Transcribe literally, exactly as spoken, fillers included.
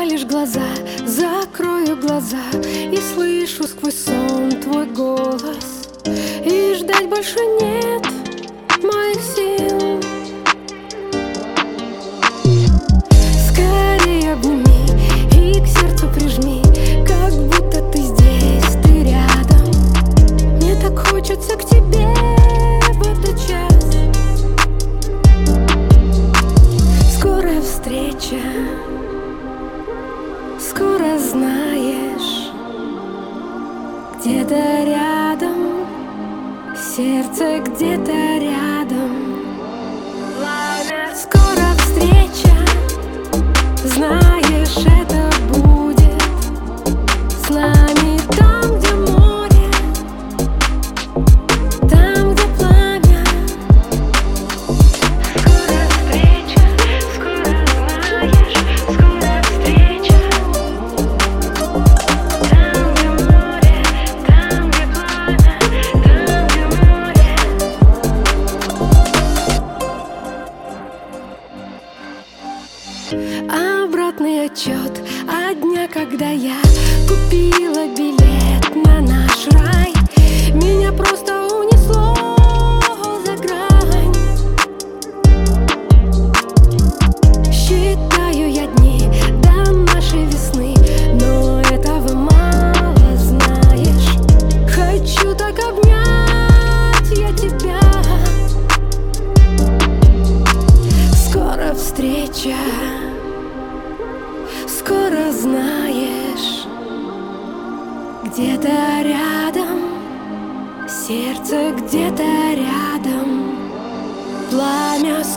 лишь глаза, закрою глаза и слышу сквозь сон твой голос. И ждать больше нет моих сил. Скорее обними и к сердцу прижми, как будто ты здесь, ты рядом. Мне так хочется к тебе в этот час. Скорая встреча, скоро знаешь, где-то рядом, сердце где-то рядом. Скоро встреча, знаешь, это будет с нами там, где море, там, где пламя. Скоро встреча, скоро знаешь, скоро встреча, там, где море, там, где пламя, там, где море. Обратный отчет от дня, когда я купила билет на наш рай. Меня просто унесло за грань. Считаю я дни до нашей весны, но этого мало, знаешь. Хочу так обнять я тебя. Скоро встреча, скоро знаешь, где-то рядом, сердце где-то рядом, пламя.